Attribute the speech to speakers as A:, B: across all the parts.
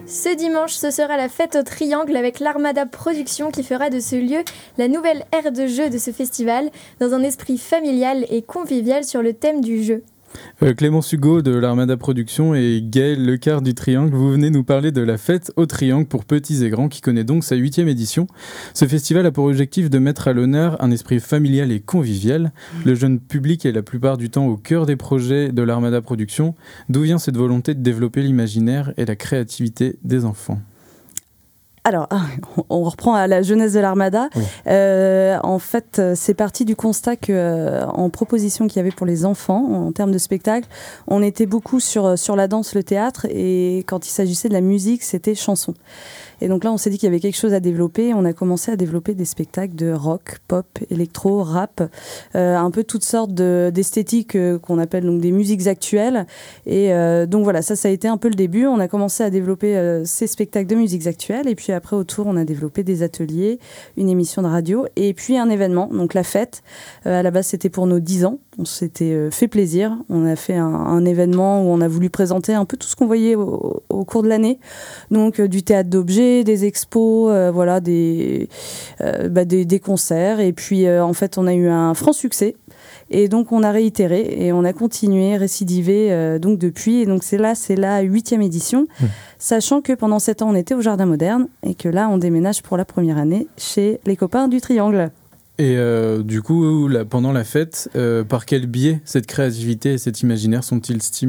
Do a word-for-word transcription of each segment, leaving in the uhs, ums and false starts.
A: Ce dimanche, ce sera la fête au Triangle avec l'Armada Productions qui fera de ce lieu la nouvelle aire de jeu de ce festival, dans un esprit familial et convivial sur le thème du jeu.
B: Euh, Clémence Hugo de l'Armada Productions et Gaël Lecard du Triangle, vous venez nous parler de la fête au Triangle pour petits et grands qui connaît donc sa huitième édition. Ce festival a pour objectif de mettre à l'honneur un esprit familial et convivial. Le jeune public est la plupart du temps au cœur des projets de l'Armada Productions. D'où vient cette volonté de développer l'imaginaire et la créativité des enfants ?
C: Alors, on reprend à la jeunesse de l'Armada. Oui. Euh, en fait, c'est parti du constat qu'en euh, proposition qu'il y avait pour les enfants, en termes de spectacle, on était beaucoup sur, sur la danse, le théâtre, et quand il s'agissait de la musique, c'était chanson. Et donc là, on s'est dit qu'il y avait quelque chose à développer. On a commencé à développer des spectacles de rock, pop, électro, rap, euh, un peu toutes sortes de, d'esthétiques euh, qu'on appelle donc des musiques actuelles. Et euh, donc voilà, ça, ça a été un peu le début. On a commencé à développer euh, ces spectacles de musiques actuelles. Et puis après, autour, on a développé des ateliers, une émission de radio et puis un événement, donc la fête. Euh, à la base, c'était pour nos dix ans. On s'était euh, fait plaisir. On a fait un, un événement où on a voulu présenter un peu tout ce qu'on voyait au, au cours de l'année. Donc euh, du théâtre d'objets, des expos, euh, voilà, des, euh, bah, des, des concerts. Et puis, euh, en fait, on a eu un franc succès. Et donc, on a réitéré et on a continué, récidivé euh, donc depuis. Et donc, c'est là, c'est la huitième édition. Mmh. Sachant que pendant sept ans, on était au Jardin Moderne et que là, on déménage pour la première année chez les copains du Triangle.
B: Et euh, du coup, là, pendant la fête, euh, par quel biais cette créativité et cet imaginaire sont-ils stimulés ?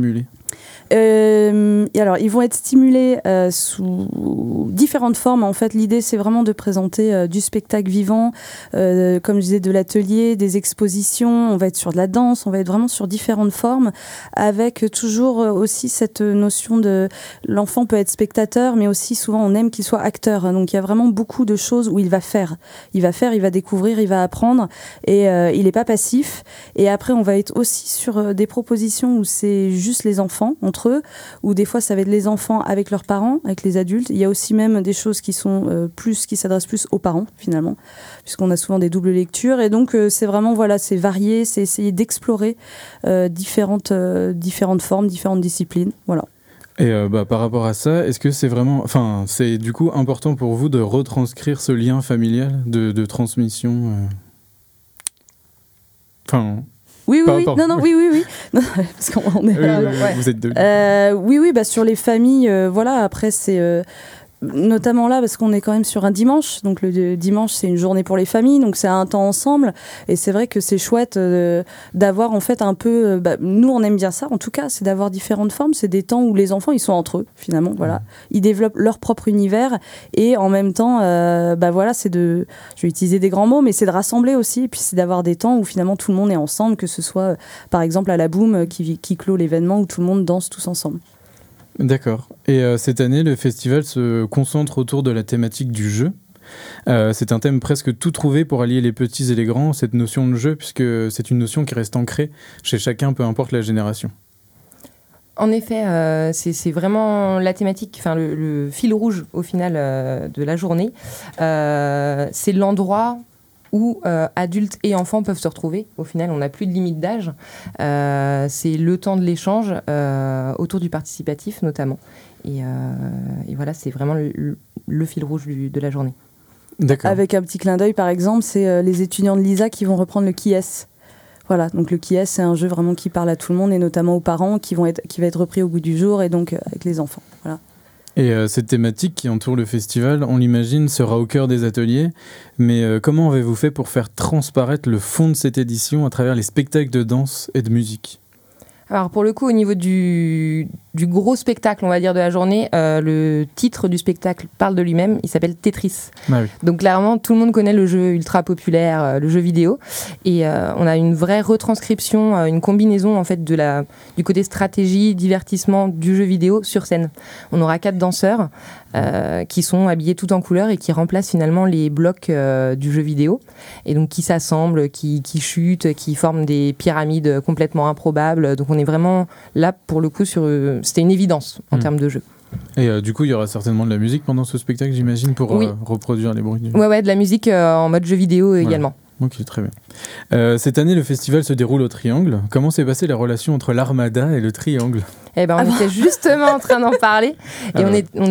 C: Euh, et alors, ils vont être stimulés euh, sous différentes formes. En fait, l'idée, c'est vraiment de présenter euh, du spectacle vivant, euh, comme je disais, de l'atelier, des expositions. On va être sur de la danse, on va être vraiment sur différentes formes, avec toujours aussi cette notion de l'enfant peut être spectateur, mais aussi souvent on aime qu'il soit acteur. Donc, il y a vraiment beaucoup de choses où il va faire. Il va faire, il va découvrir, il va apprendre, et euh, il n'est pas passif. Et après, on va être aussi sur euh, des propositions où c'est juste les enfants entre eux, ou des fois ça va être les enfants avec leurs parents, avec les adultes. Il y a aussi même des choses qui sont euh, plus, qui s'adressent plus aux parents finalement, puisqu'on a souvent des doubles lectures. Et donc euh, c'est vraiment voilà, c'est varié, c'est essayer d'explorer euh, différentes euh, différentes formes, différentes disciplines. Voilà.
B: Et euh, bah, par rapport à ça, est-ce que c'est vraiment, enfin, c'est du coup important pour vous de retranscrire ce lien familial, de, de transmission, enfin. Euh...
C: Oui, oui, oui, non, non, oui, oui, oui, non, parce qu'on est.
B: Euh, ouais. Vous êtes deux.
C: Euh, oui, oui, bah sur les familles, euh, voilà. Après, c'est euh, notamment là parce qu'on est quand même sur un dimanche, donc le dimanche c'est une journée pour les familles, donc c'est un temps ensemble. Et c'est vrai que c'est chouette euh, d'avoir en fait un peu. Euh, bah, nous, on aime bien ça, en tout cas, c'est d'avoir différentes formes. C'est des temps où les enfants ils sont entre eux, finalement. Voilà, mmh. Ils développent leur propre univers et en même temps, euh, bah voilà, c'est de. Je vais utiliser des grands mots, mais c'est de rassembler aussi. Et puis c'est d'avoir des temps où finalement tout le monde est ensemble, que ce soit par exemple à la Boom qui, qui clôt l'événement où tout le monde danse tous ensemble.
B: D'accord. Et euh, cette année, le festival se concentre autour de la thématique du jeu. Euh, c'est un thème presque tout trouvé pour allier les petits et les grands, cette notion de jeu, puisque c'est une notion qui reste ancrée chez chacun, peu importe la génération.
D: En effet, euh, c'est, c'est vraiment la thématique, enfin le, le fil rouge au final euh, de la journée. Euh, c'est l'endroit où euh, adultes et enfants peuvent se retrouver. Au final, on n'a plus de limite d'âge. Euh, c'est le temps de l'échange euh, autour du participatif, notamment. Et, euh, et voilà, c'est vraiment le, le fil rouge du, de la journée.
B: D'accord.
C: Avec un petit clin d'œil, par exemple, c'est euh, les étudiants de l'I S A qui vont reprendre le Qui est-ce. Voilà, donc le Qui est-ce, c'est un jeu vraiment qui parle à tout le monde, et notamment aux parents, qui, vont être, qui va être repris au goût du jour, et donc euh, avec les enfants. Voilà.
B: Et euh, cette thématique qui entoure le festival, on l'imagine, sera au cœur des ateliers. Mais euh, comment avez-vous fait pour faire transparaître le fond de cette édition à travers les spectacles de danse et de musique ?
D: Alors pour le coup, au niveau du, du gros spectacle, on va dire, de la journée, euh, le titre du spectacle parle de lui-même, il s'appelle Tetris.
B: Ah oui.
D: Donc clairement, tout le monde connaît le jeu ultra populaire, euh, le jeu vidéo. Et euh, on a une vraie retranscription, euh, une combinaison en fait de la, du côté stratégie, divertissement du jeu vidéo sur scène. On aura quatre danseurs euh, qui sont habillés tout en couleur et qui remplacent finalement les blocs euh, du jeu vidéo. Et donc qui s'assemblent, qui, qui chutent, qui forment des pyramides complètement improbables. Donc on est vraiment là pour le coup sur... Euh, c'était une évidence en mmh. termes de jeu.
B: Et euh, du coup, il y aura certainement de la musique pendant ce spectacle, j'imagine, pour
D: oui.
B: euh, reproduire les bruits du...
D: Ouais, ouais, de la musique euh, en mode jeu vidéo ouais. également.
B: Ok, très bien. Euh, cette année, le festival se déroule au Triangle. Comment s'est passée la relation entre l'Armada et le Triangle ?
D: Eh ben, on ah était bon justement en train d'en parler. Et ah on, ouais. est, on est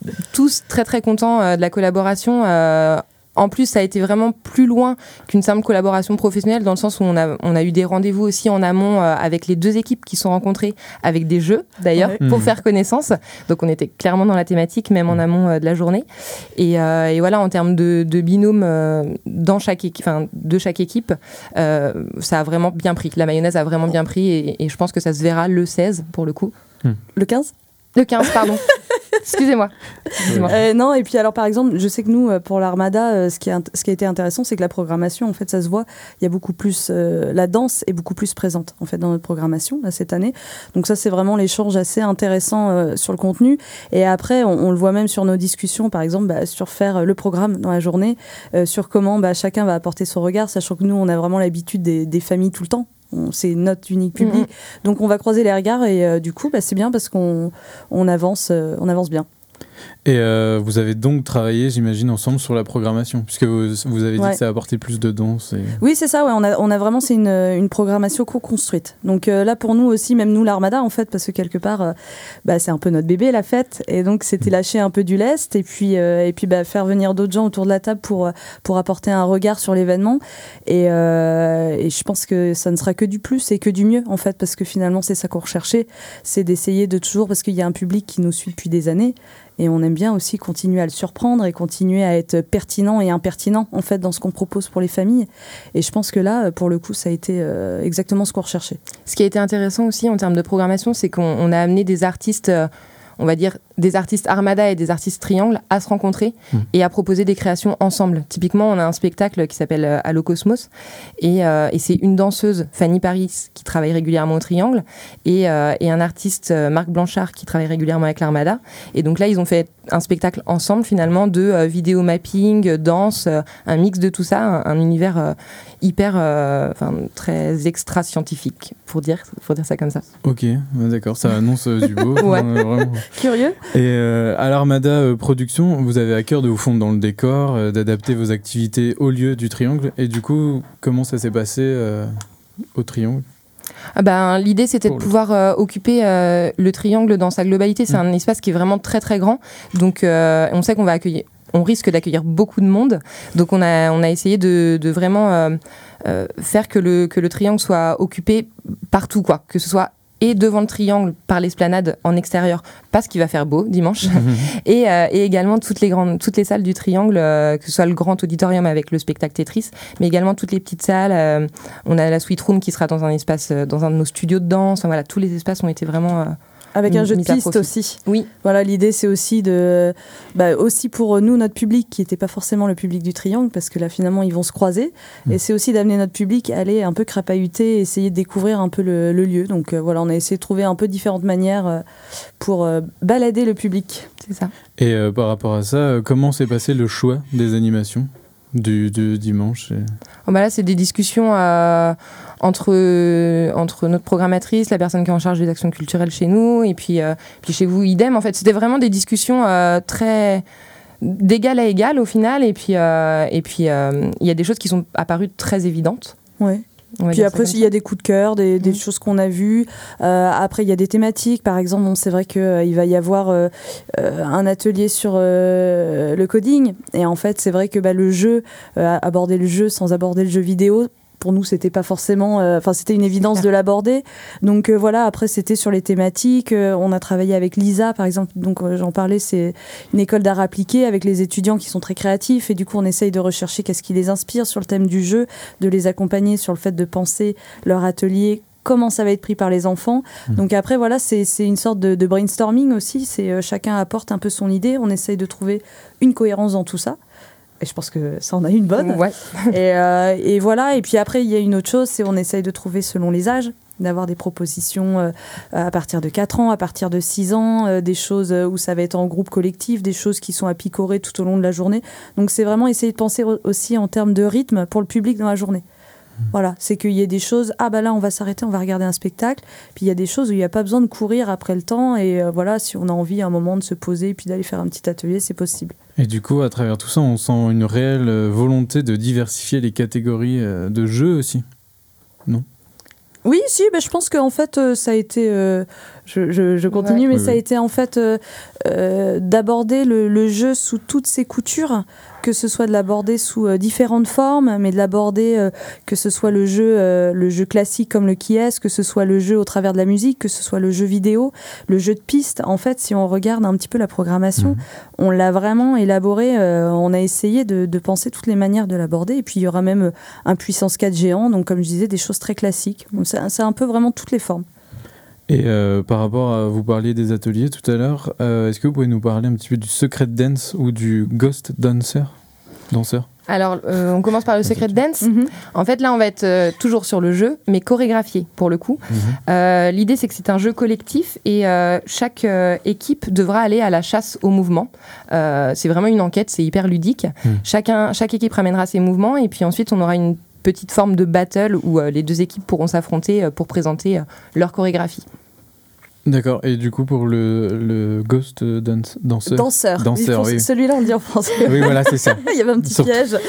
D: tous très très contents euh, de la collaboration. Euh, En plus, ça a été vraiment plus loin qu'une simple collaboration professionnelle, dans le sens où on a, on a eu des rendez-vous aussi en amont euh, avec les deux équipes qui sont rencontrées, avec des jeux d'ailleurs,
C: Ouais.
D: pour
B: Mmh.
D: faire connaissance. Donc on était clairement dans la thématique, même en amont euh, de la journée. Et, euh, et voilà, en termes de, de binôme euh, dans chaque équipe, enfin, de chaque équipe, euh, ça a vraiment bien pris. La mayonnaise a vraiment bien pris et, et je pense que ça se verra le seize pour le coup.
C: Le quinze
D: Le quinze, pardon. Excusez-moi. Excusez-moi.
C: Euh, non, et puis alors par exemple, je sais que nous, euh, pour l'Armada, euh, ce, qui a, ce qui a été intéressant, c'est que la programmation, en fait, ça se voit, il y a beaucoup plus, euh, la danse est beaucoup plus présente, en fait, dans notre programmation, là, cette année. Donc ça, c'est vraiment l'échange assez intéressant euh, sur le contenu. Et après, on, on le voit même sur nos discussions, par exemple, bah, sur faire le programme dans la journée, euh, sur comment bah, chacun va apporter son regard, sachant que nous, on a vraiment l'habitude des, des familles tout le temps. On- C'est notre unique public.
D: Mhm.
C: Donc on va croiser les regards et euh, du coup, bah, c'est bien parce qu'on on avance, euh, on avance bien.
B: Et euh, vous avez donc travaillé, j'imagine, ensemble sur la programmation, puisque vous, vous avez dit
C: Ouais.
B: que ça a apporté plus de danse. Et...
C: Oui, c'est ça, ouais, on, a, on a vraiment, c'est une, une programmation co-construite. Donc euh, là, pour nous aussi, même nous, l'Armada, en fait, parce que quelque part, euh, bah, c'est un peu notre bébé, la fête. Et donc, c'était lâcher un peu du lest et puis, euh, et puis bah, faire venir d'autres gens autour de la table pour, pour apporter un regard sur l'événement. Et, euh, et je pense que ça ne sera que du plus et que du mieux, en fait, parce que finalement, c'est ça qu'on recherchait. C'est d'essayer de toujours, parce qu'il y a un public qui nous suit depuis des années. Et on aime bien aussi continuer à le surprendre et continuer à être pertinent et impertinent en fait dans ce qu'on propose pour les familles. Et je pense que là, pour le coup, ça a été euh, exactement ce qu'on recherchait.
D: Ce qui a été intéressant aussi en termes de programmation, c'est qu'on on a amené des artistes, euh, on va dire des artistes Armada et des artistes Triangle à se rencontrer
B: Mmh.
D: et à proposer des créations ensemble. Typiquement, on a un spectacle qui s'appelle euh, Allo Cosmos et, euh, et c'est une danseuse, Fanny Paris, qui travaille régulièrement au Triangle et, euh, et un artiste, euh, Marc Blanchard, qui travaille régulièrement avec l'Armada. Et donc là, ils ont fait un spectacle ensemble finalement de euh, vidéo mapping, danse, euh, un mix de tout ça, un, un univers euh, hyper, euh, enfin très extra scientifique, pour dire, pour dire ça comme ça.
B: Ok, ouais, d'accord, ça annonce euh, du beau.
D: Ouais.
B: euh, vraiment.
C: Curieux ?
B: Et euh, à l'Armada euh, Production, vous avez à cœur de vous fondre dans le décor, euh, d'adapter vos activités au lieu du Triangle. Et du coup, comment ça s'est passé euh, au Triangle ?
D: Ah ben, l'idée, c'était de
B: Pour le-
D: pouvoir euh, occuper euh, le Triangle dans sa globalité. C'est
B: Mm.
D: un espace qui est vraiment très très grand. Donc, euh, on sait qu'on va accueillir, on risque d'accueillir beaucoup de monde. Donc, on a, on a essayé de, de vraiment euh, euh, faire que le, que le Triangle soit occupé partout, quoi. Que ce soit et devant le Triangle par l'esplanade en extérieur, parce qu'il va faire beau dimanche, et, euh, et également toutes les grandes, toutes les salles du Triangle, euh, que ce soit le grand auditorium avec le spectacle Tetris, mais également toutes les petites salles. Euh, on a la Sweet Room qui sera dans un espace, euh, dans un de nos studios de danse. Enfin, voilà, tous les espaces ont été vraiment. Euh,
C: Avec un
D: Mis-
C: jeu de
D: mise à
C: piste
D: profit.
C: aussi.
D: Oui.
C: Voilà, l'idée c'est aussi de, bah, aussi pour nous notre public qui n'était pas forcément le public du Triangle parce que là finalement ils vont se croiser
B: Mmh.
C: et c'est aussi d'amener notre public à aller un peu crapahuter, essayer de découvrir un peu le, le lieu. Donc euh, voilà, on a essayé de trouver un peu différentes manières euh, pour euh, balader le public.
D: C'est ça.
B: Et euh, par rapport à ça, euh, comment s'est passé le choix des animations du, du dimanche et...
D: Oh, bah là, c'est des discussions euh, entre, euh, entre notre programmatrice, la personne qui est en charge des actions culturelles chez nous, et puis, euh, puis chez vous, idem. En fait, c'était vraiment des discussions euh, très d'égal à égal au final. Et puis, euh, et puis, euh, il y a des choses qui sont apparues très évidentes.
C: Ouais.
D: On va
C: Puis
D: dire ça
C: après,
D: comme
C: il y a des coups de cœur, des, des
D: Mhm.
C: choses qu'on a vues. Euh, après, il y a des thématiques. Par exemple, bon, c'est vrai qu'il euh, va y avoir euh, euh, un atelier sur euh, le coding. Et en fait, c'est vrai que bah, le jeu, euh, aborder le jeu sans aborder le jeu vidéo, pour nous, c'était pas forcément. Enfin, c'était une évidence de l'aborder. Donc euh, voilà. Après, c'était sur les thématiques. Euh, on a travaillé avec Lisa, par exemple. Donc euh, j'en parlais. C'est une école d'art appliqué avec les étudiants qui sont très créatifs. Et du coup, on essaye de rechercher qu'est-ce qui les inspire sur le thème du jeu, de les accompagner sur le fait de penser leur atelier. Comment ça va être pris par les enfants.
B: Mmh.
C: Donc après, voilà, c'est, c'est une sorte de, de brainstorming aussi. C'est euh, chacun apporte un peu son idée. On essaye de trouver une cohérence dans tout ça. Et je pense que ça en a une bonne.
D: Ouais.
C: Et, euh, et voilà. Et puis après, il y a une autre chose, c'est on essaye de trouver selon les âges, d'avoir des propositions euh, à partir de quatre ans, à partir de six ans, euh, des choses où ça va être en groupe collectif, des choses qui sont à picorer tout au long de la journée. Donc c'est vraiment essayer de penser aussi en termes de rythme pour le public dans la journée. Voilà, c'est qu'il y ait des choses, ah bah là on va s'arrêter, on va regarder un spectacle, puis il y a des choses où il n'y a pas besoin de courir après le temps, et euh, voilà, si on a envie à un moment de se poser et puis d'aller faire un petit atelier, c'est possible.
B: Et du coup, à travers tout ça, on sent une réelle euh, volonté de diversifier les catégories euh, de jeux aussi. Non ?
C: Oui, si, bah, je pense qu'en fait, euh, ça a été. Euh, je, je, je continue, ouais. mais oui, ça oui. a été en fait euh, euh, d'aborder le, le jeu sous toutes ses coutures, que ce soit de l'aborder sous euh, différentes formes, mais de l'aborder euh, que ce soit le jeu, euh, le jeu classique comme le qui est, que ce soit le jeu au travers de la musique, que ce soit le jeu vidéo, le jeu de piste. En fait, si on regarde un petit peu la programmation, mmh. on l'a vraiment élaboré. Euh, on a essayé de, de penser toutes les manières de l'aborder. Et puis, il y aura même un puissance quatre géant. Donc, comme je disais, des choses très classiques. Donc, c'est, c'est un peu vraiment toutes les formes.
B: Et euh, par rapport à, vous parliez des ateliers tout à l'heure, euh, est-ce que vous pouvez nous parler un petit peu du Secret Dance ou du Ghost Dancer, danseur?
D: Alors, euh, on commence par le Secret Dance. Mm-hmm. En fait, là, on va être euh, toujours sur le jeu, mais chorégraphié, pour le coup. Mm-hmm. Euh, l'idée, c'est que c'est un jeu collectif et euh, chaque euh, équipe devra aller à la chasse au mouvement. Euh, c'est vraiment une enquête, c'est hyper ludique. Mm. Chacun, chaque équipe ramènera ses mouvements et puis ensuite, on aura une petite forme de battle où euh, les deux équipes pourront s'affronter euh, pour présenter euh, leur chorégraphie.
B: D'accord, et du coup pour le, le Ghost dance, danseur
C: Danseur,
B: danseur oui.
C: Celui-là on le dit en français.
B: Oui voilà, c'est ça.
C: Il y avait un petit Surtout. piège.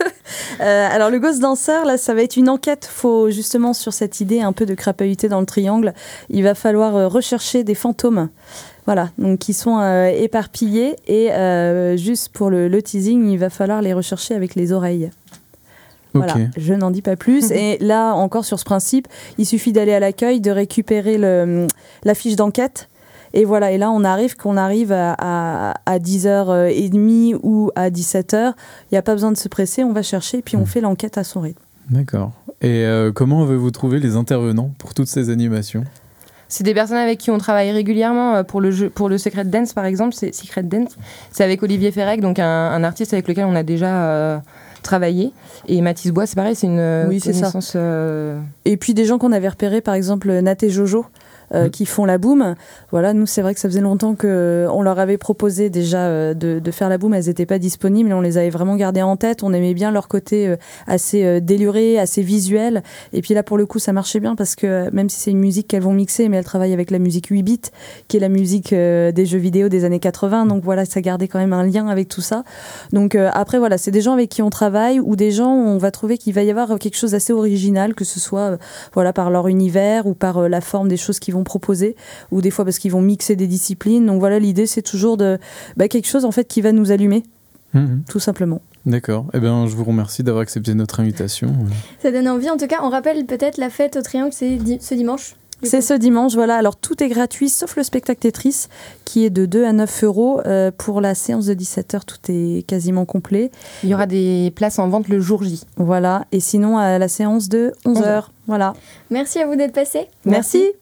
C: euh, alors le Ghost Dancer, là ça va être une enquête, faut justement sur cette idée un peu de crapahuter dans le triangle, il va falloir euh, rechercher des fantômes. Voilà, donc qui sont euh, éparpillés et euh, juste pour le, le teasing, il va falloir les rechercher avec les oreilles. Voilà, okay. Je n'en dis pas plus. Et là, encore sur ce principe, il suffit d'aller à l'accueil, de récupérer le, la fiche d'enquête. Et voilà, et là, on arrive, qu'on arrive à, à, à dix heures trente ou à dix-sept heures. Il n'y a pas besoin de se presser, on va chercher et puis on fait l'enquête à son rythme.
B: D'accord. Et euh, comment avez-vous trouvé les intervenants pour toutes ces animations ?
D: C'est des personnes avec qui on travaille régulièrement pour le, jeu, pour le Secret Dance, par exemple. C'est Secret Dance. C'est avec Olivier Ferrec, donc un, un artiste avec lequel on a déjà... Euh, travailler. Et Mathis Bois, c'est pareil, c'est une oui, connaissance...
C: C'est
D: euh...
C: Et puis des gens qu'on avait repérés, par exemple Nat et Jojo, euh, mmh. qui font la boum. Voilà, nous, c'est vrai que ça faisait longtemps qu'on leur avait proposé déjà euh, de, de faire la boum. Elles n'étaient pas disponibles et on les avait vraiment gardées en tête. On aimait bien leur côté euh, assez euh, déluré, assez visuel. Et puis là, pour le coup, ça marchait bien parce que même si c'est une musique qu'elles vont mixer, mais elles travaillent avec la musique huit bits, qui est la musique euh, des jeux vidéo des années quatre-vingts. Donc voilà, ça gardait quand même un lien avec tout ça. Donc euh, après, voilà, c'est des gens avec qui on travaille ou des gens où on va trouver qu'il va y avoir quelque chose d'assez original, que ce soit euh, voilà, par leur univers ou par euh, la forme des choses qu'ils vont proposer, ou des fois parce qu'ils vont mixer des disciplines. Donc voilà, l'idée c'est toujours de bah, quelque chose en fait qui va nous allumer, mmh. tout simplement.
B: D'accord. Eh bien, je vous remercie d'avoir accepté notre invitation.
A: Ça donne envie. En tout cas, on rappelle peut-être la fête au Triangle, c'est di- ce dimanche.
C: C'est ce dimanche, voilà. Alors tout est gratuit, sauf le spectacle Tetris, qui est de deux à neuf euros. Euh, pour la séance de dix-sept heures, tout est quasiment complet.
D: Il y aura des places en vente le jour J.
C: Voilà. Et sinon, à la séance de onze heures. Voilà.
A: Merci à vous d'être passés.
C: Merci. Merci.